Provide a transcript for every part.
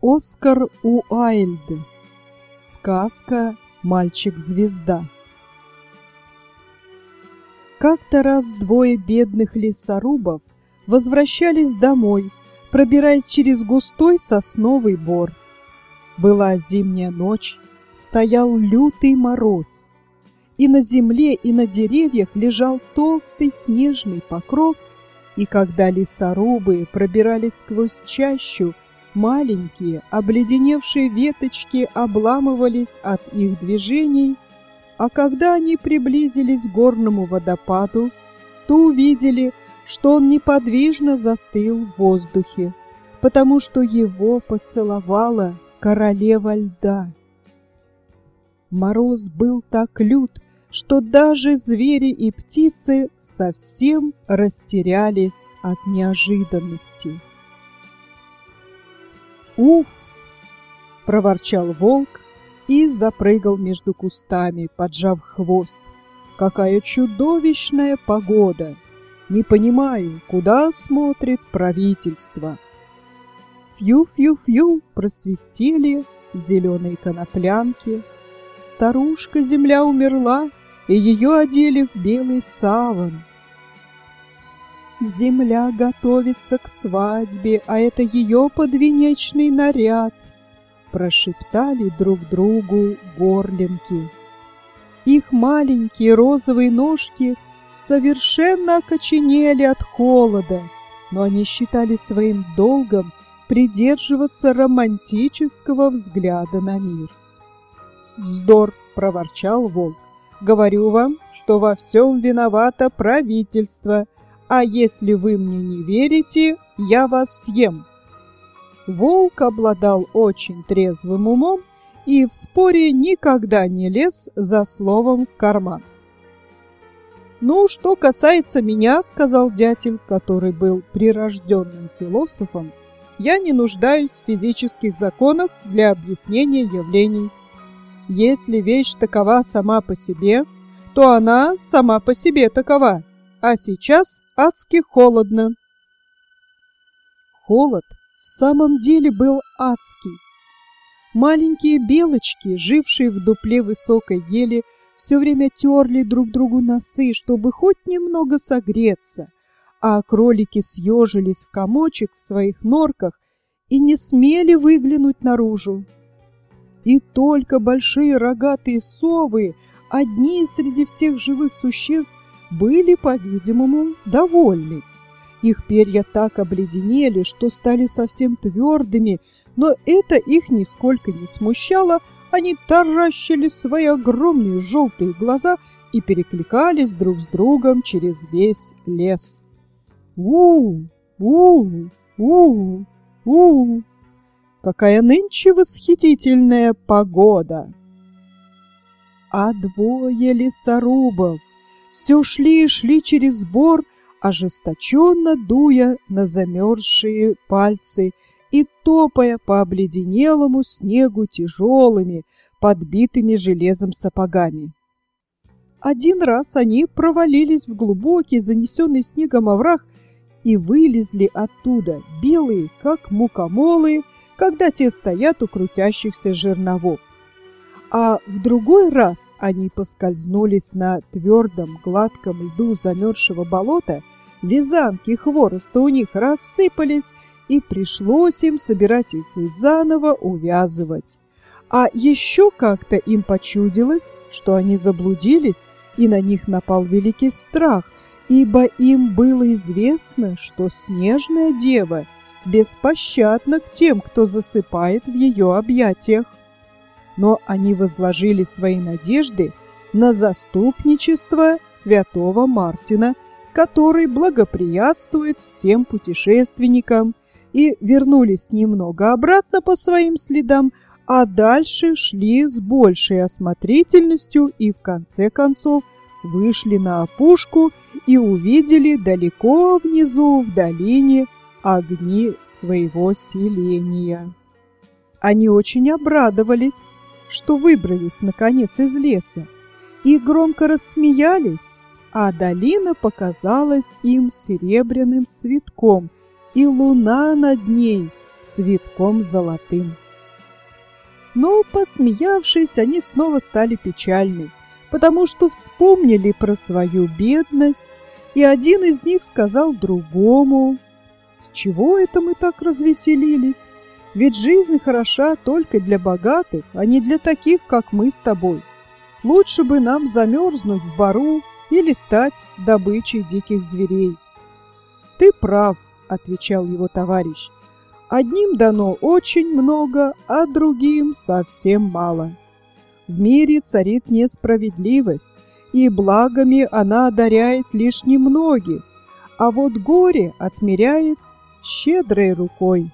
Оскар Уайльд. Сказка «Мальчик-звезда». Как-то раз двое бедных лесорубов возвращались домой, пробираясь через густой сосновый бор. Была зимняя ночь, стоял лютый мороз, и на земле, и на деревьях лежал толстый снежный покров, и когда лесорубы пробирались сквозь чащу, маленькие, обледеневшие веточки обламывались от их движений, а когда они приблизились к горному водопаду, то увидели, что он неподвижно застыл в воздухе, потому что его поцеловала королева льда. Мороз был так лют, что даже звери и птицы совсем растерялись от неожиданности. «Уф!» — проворчал волк и запрыгал между кустами, поджав хвост. «Какая чудовищная погода! Не понимаю, куда смотрит правительство!» Фью-фью-фью просвистели зеленые коноплянки. Старушка-земля умерла, и ее одели в белый саван. Земля готовится к свадьбе, а это ее подвенечный наряд, прошептали друг другу горлинки. Их маленькие розовые ножки совершенно окоченели от холода, но они считали своим долгом придерживаться романтического взгляда на мир. «Вздор!» — проворчал волк. «Говорю вам, что во всем виновато правительство, а если вы мне не верите, я вас съем». Волк обладал очень трезвым умом и в споре никогда не лез за словом в карман. «Ну, что касается меня, — сказал дятел, который был прирожденным философом, — я не нуждаюсь в физических законах для объяснения явлений. Если вещь такова сама по себе, то она сама по себе такова, а сейчас адски холодно». Холод в самом деле был адский. Маленькие белочки, жившие в дупле высокой ели, все время терли друг другу носы, чтобы хоть немного согреться, а кролики съежились в комочек в своих норках и не смели выглянуть наружу. И только большие рогатые совы, одни среди всех живых существ, были, по-видимому, довольны. Их перья так обледенели, что стали совсем твердыми, но это их нисколько не смущало. Они таращили свои огромные желтые глаза и перекликались друг с другом через весь лес. «У-у! У-у! У-у! У-у! Какая нынче восхитительная погода!» А двое лесорубов все шли и шли через бор, ожесточенно дуя на замерзшие пальцы и топая по обледенелому снегу тяжелыми, подбитыми железом сапогами. Один раз они провалились в глубокий, занесенный снегом овраг и вылезли оттуда, белые, как мукомолы, когда те стоят у крутящихся жерновов. А в другой раз они поскользнулись на твердом, гладком льду замерзшего болота, вязанки хвороста у них рассыпались, и пришлось им собирать их и заново увязывать. А еще как-то им почудилось, что они заблудились, и на них напал великий страх, ибо им было известно, что снежная дева беспощадна к тем, кто засыпает в ее объятиях. Но они возложили свои надежды на заступничество святого Мартина, который благоприятствует всем путешественникам, и вернулись немного обратно по своим следам, а дальше шли с большей осмотрительностью и в конце концов вышли на опушку и увидели далеко внизу в долине огни своего селения. Они очень обрадовались, что выбрались наконец из леса, и громко рассмеялись, а долина показалась им серебряным цветком, и луна над ней цветком золотым. Но, посмеявшись, они снова стали печальны, потому что вспомнили про свою бедность, и один из них сказал другому: «С чего это мы так развеселились? Ведь жизнь хороша только для богатых, а не для таких, как мы с тобой. Лучше бы нам замерзнуть в бору или стать добычей диких зверей». «Ты прав», — отвечал его товарищ. «Одним дано очень много, а другим совсем мало. В мире царит несправедливость, и благами она одаряет лишь немногих, а вот горе отмеряет щедрой рукой».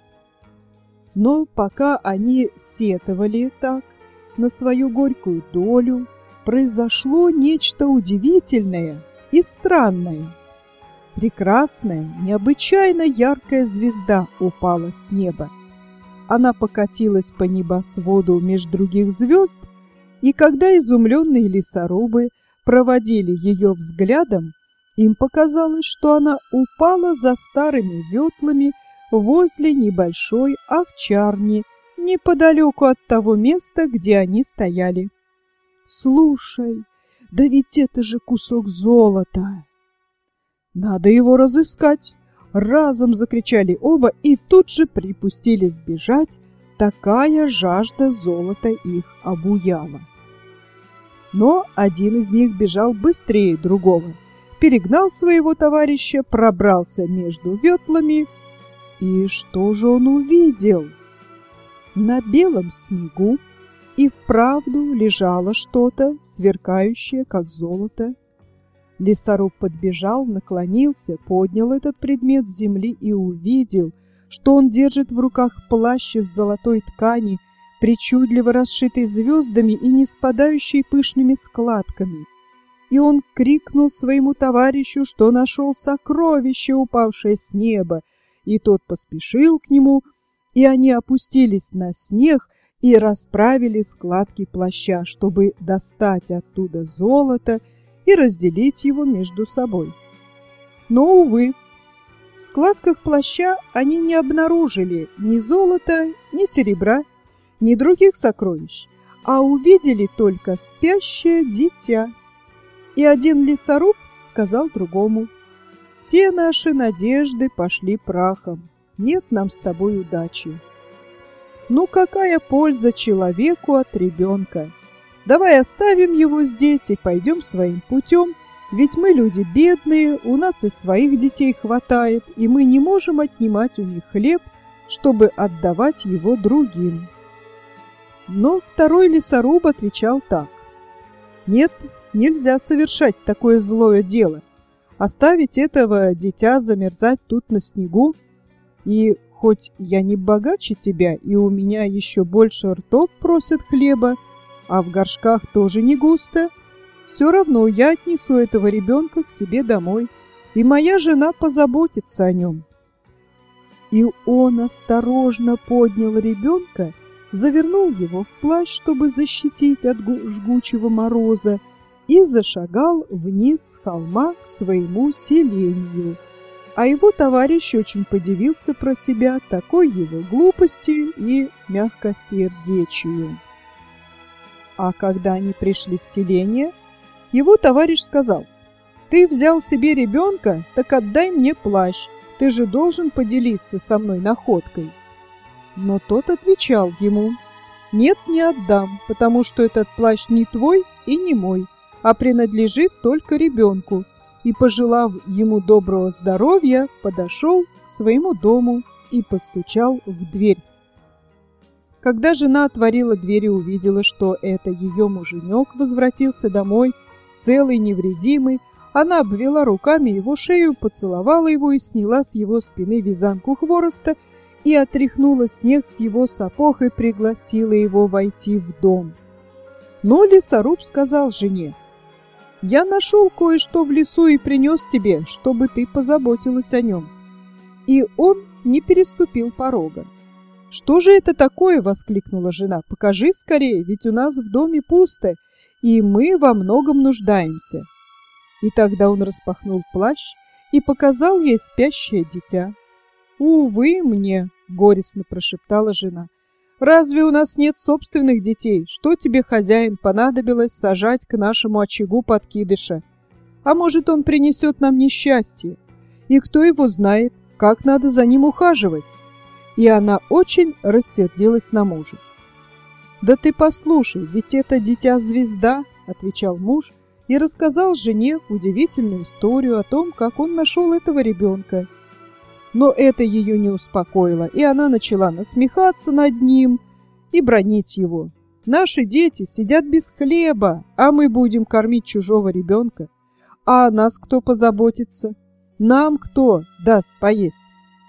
Но пока они сетовали так на свою горькую долю, произошло нечто удивительное и странное. Прекрасная, необычайно яркая звезда упала с неба. Она покатилась по небосводу меж других звезд, и когда изумленные лесорубы проводили ее взглядом, им показалось, что она упала за старыми ветлами возле небольшой овчарни, неподалеку от того места, где они стояли. «Слушай, да ведь это же кусок золота! Надо его разыскать!» Разом закричали оба и тут же припустились бежать, такая жажда золота их обуяла. Но один из них бежал быстрее другого, перегнал своего товарища, пробрался между ветлами. И что же он увидел? На белом снегу и вправду лежало что-то, сверкающее, как золото. Лесоруб подбежал, наклонился, поднял этот предмет с земли и увидел, что он держит в руках плащ из золотой ткани, причудливо расшитый звездами и не спадающий пышными складками. И он крикнул своему товарищу, что нашел сокровище, упавшее с неба, и тот поспешил к нему, и они опустились на снег и расправили складки плаща, чтобы достать оттуда золото и разделить его между собой. Но, увы, в складках плаща они не обнаружили ни золота, ни серебра, ни других сокровищ, а увидели только спящее дитя. И один лесоруб сказал другому: «Все наши надежды пошли прахом, нет нам с тобой удачи. Ну какая польза человеку от ребенка? Давай оставим его здесь и пойдем своим путем, ведь мы люди бедные, у нас и своих детей хватает, и мы не можем отнимать у них хлеб, чтобы отдавать его другим». Но второй лесоруб отвечал так: «Нет, нельзя совершать такое злое дело. Оставить этого дитя замерзать тут на снегу, и хоть я не богаче тебя, и у меня еще больше ртов просят хлеба, а в горшках тоже не густо, все равно я отнесу этого ребенка к себе домой, и моя жена позаботится о нем». И он осторожно поднял ребенка, завернул его в плащ, чтобы защитить от жгучего мороза, и зашагал вниз с холма к своему селению. А его товарищ очень подивился про себя такой его глупости и мягкосердечию. А когда они пришли в селение, его товарищ сказал: «Ты взял себе ребенка, так отдай мне плащ, ты же должен поделиться со мной находкой». Но тот отвечал ему: «Нет, не отдам, потому что этот плащ не твой и не мой, а принадлежит только ребенку». И, пожелав ему доброго здоровья, подошел к своему дому и постучал в дверь. Когда жена отворила дверь и увидела, что это ее муженек возвратился домой, целый, невредимый, она обвела руками его шею, поцеловала его и сняла с его спины вязанку хвороста и отряхнула снег с его сапог и пригласила его войти в дом. Но лесоруб сказал жене: «Я нашел кое-что в лесу и принес тебе, чтобы ты позаботилась о нем». И он не переступил порога. «Что же это такое?» — воскликнула жена. «Покажи скорее, ведь у нас в доме пусто, и мы во многом нуждаемся». И тогда он распахнул плащ и показал ей спящее дитя. «Увы мне», — горестно прошептала жена. «Разве у нас нет собственных детей? Что тебе, хозяин, понадобилось сажать к нашему очагу подкидыша? А может, он принесет нам несчастье? И кто его знает, как надо за ним ухаживать?» И она очень рассердилась на мужа. «Да ты послушай, ведь это дитя-звезда», — отвечал муж и рассказал жене удивительную историю о том, как он нашел этого ребенка. Но это ее не успокоило, и она начала насмехаться над ним и бранить его. «Наши дети сидят без хлеба, а мы будем кормить чужого ребенка. А о нас кто позаботится? Нам кто даст поесть?»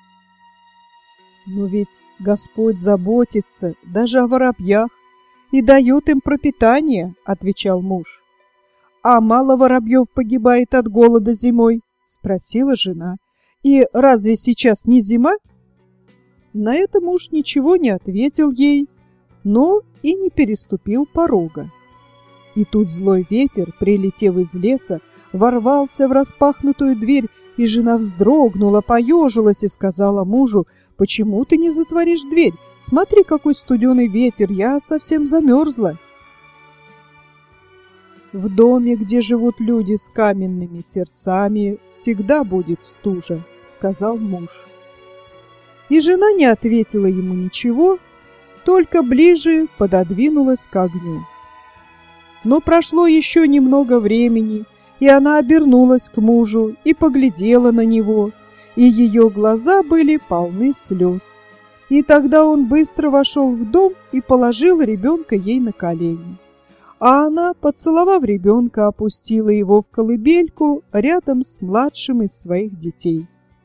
«Но ведь Господь заботится даже о воробьях и дает им пропитание», — отвечал муж. «А мало воробьев погибает от голода зимой?» — спросила жена. «И разве сейчас не зима?» На это муж ничего не ответил ей, но и не переступил порога. И тут злой ветер, прилетев из леса, ворвался в распахнутую дверь, и жена вздрогнула, поежилась и сказала мужу: «Почему ты не затворишь дверь? Смотри, какой студеный ветер, я совсем замерзла». «В доме, где живут люди с каменными сердцами, всегда будет стужа», — сказал муж. И жена не ответила ему ничего, только ближе пододвинулась к огню. Но прошло еще немного времени, и она обернулась к мужу и поглядела на него, и ее глаза были полны слез. И тогда он быстро вошел в дом и положил ребенка ей на колени. А она, поцеловав ребенка, опустила его в колыбельку рядом с младшим из своих детей.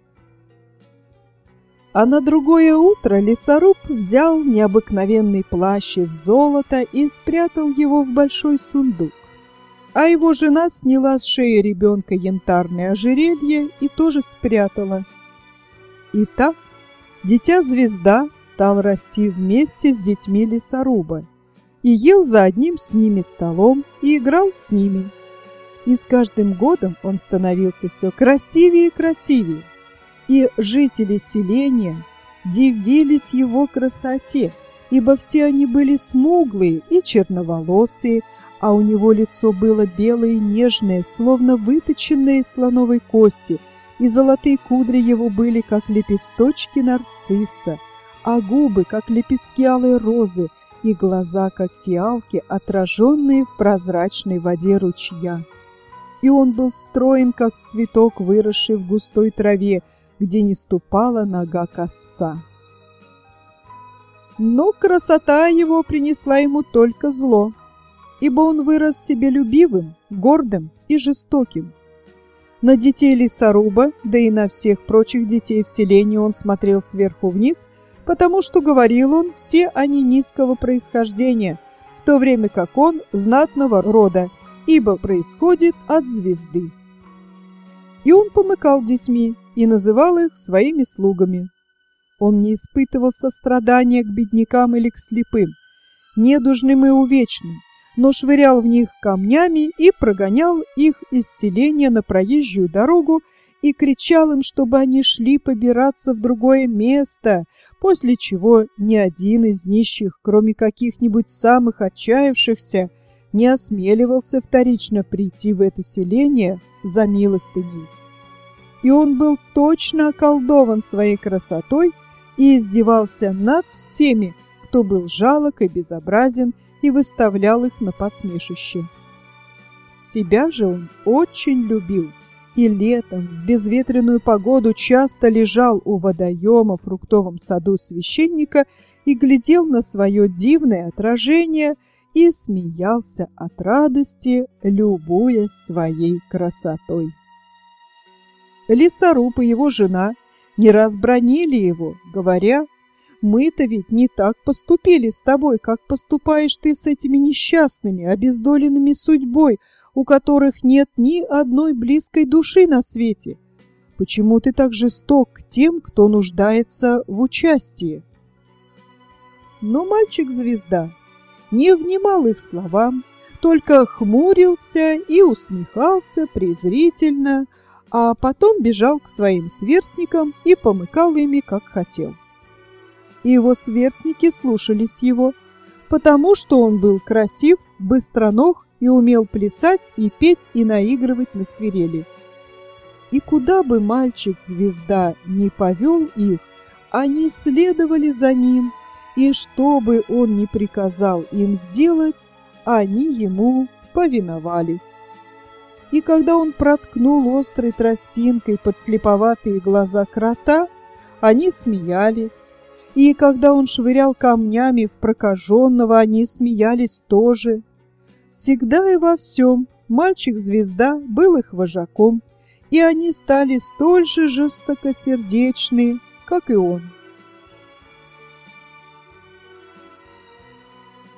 А на другое утро лесоруб взял необыкновенный плащ из золота и спрятал его в большой сундук. А его жена сняла с шеи ребенка янтарное ожерелье и тоже спрятала. И так дитя-звезда стал расти вместе с детьми лесоруба, и ел за одним с ними столом и играл с ними. И с каждым годом он становился все красивее и красивее, и жители селения дивились его красоте, ибо все они были смуглые и черноволосые, а у него лицо было белое и нежное, словно выточенное из слоновой кости, и золотые кудри его были, как лепесточки нарцисса, а губы, как лепестки алой розы, и глаза, как фиалки, отраженные в прозрачной воде ручья. И он был строен, как цветок, выросший в густой траве, где не ступала нога косца. Но красота его принесла ему только зло, ибо он вырос себелюбивым, гордым и жестоким. На детей лесоруба, да и на всех прочих детей в селении он смотрел сверху вниз, потому что, говорил он, все они низкого происхождения, в то время как он знатного рода, ибо происходит от звезды. И он помыкал детьми и называл их своими слугами. Он не испытывал сострадания к беднякам или к слепым, недужным и увечным, но швырял в них камнями и прогонял их из селения на проезжую дорогу и кричал им, чтобы они шли побираться в другое место, после чего ни один из нищих, кроме каких-нибудь самых отчаявшихся, не осмеливался вторично прийти в это селение за милостыней. И он был точно околдован своей красотой и издевался над всеми, кто был жалок и безобразен, и выставлял их на посмешище. Себя же он очень любил, и летом в безветренную погоду часто лежал у водоема в фруктовом саду священника и глядел на свое дивное отражение и смеялся от радости, любуясь своей красотой. Лесоруб и его жена не раз бранили его, говоря: «Мы-то ведь не так поступили с тобой, как поступаешь ты с этими несчастными, обездоленными судьбой, у которых нет ни одной близкой души на свете. Почему ты так жесток к тем, кто нуждается в участии?» Но мальчик-звезда не внимал их словам, только хмурился и усмехался презрительно, а потом бежал к своим сверстникам и помыкал ими, как хотел. И его сверстники слушались его, потому что он был красив, быстроног и умел плясать и петь и наигрывать на свирели. И куда бы мальчик-звезда не повел их, они следовали за ним, и что бы он ни приказал им сделать, они ему повиновались. И когда он проткнул острой тростинкой подслеповатые глаза крота, они смеялись. И когда он швырял камнями в прокаженного, они смеялись тоже. Всегда и во всем мальчик-звезда был их вожаком, и они стали столь же жестокосердечны, как и он.